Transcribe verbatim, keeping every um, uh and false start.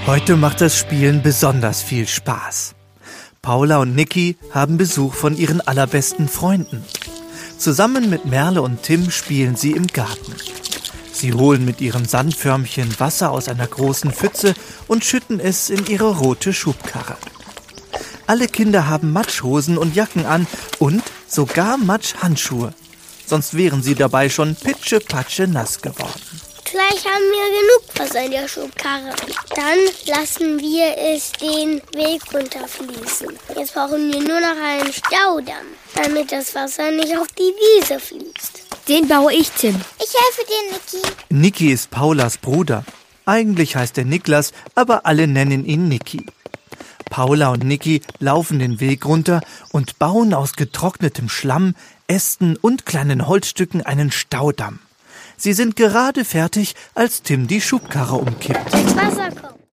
Heute macht das Spielen besonders viel Spaß. Paula und Niki haben Besuch von ihren allerbesten Freunden. Zusammen mit Merle und Tim spielen sie im Garten. Sie holen mit ihren Sandförmchen Wasser aus einer großen Pfütze und schütten es in ihre rote Schubkarre. Alle Kinder haben Matschhosen und Jacken an und sogar Matschhandschuhe. Sonst wären sie dabei schon pitschepatsche nass geworden. Gleich haben wir genug Wasser in der Schubkarre. Dann lassen wir es den Weg runterfließen. Jetzt brauchen wir nur noch einen Staudamm, damit das Wasser nicht auf die Wiese fließt. Den baue ich, Tim. Ich helfe dir, Niki. Niki ist Paulas Bruder. Eigentlich heißt er Niklas, aber alle nennen ihn Niki. Paula und Niki laufen den Weg runter und bauen aus getrocknetem Schlamm, Ästen und kleinen Holzstücken einen Staudamm. Sie sind gerade fertig, als Tim die Schubkarre umkippt. Das Wasser kommt.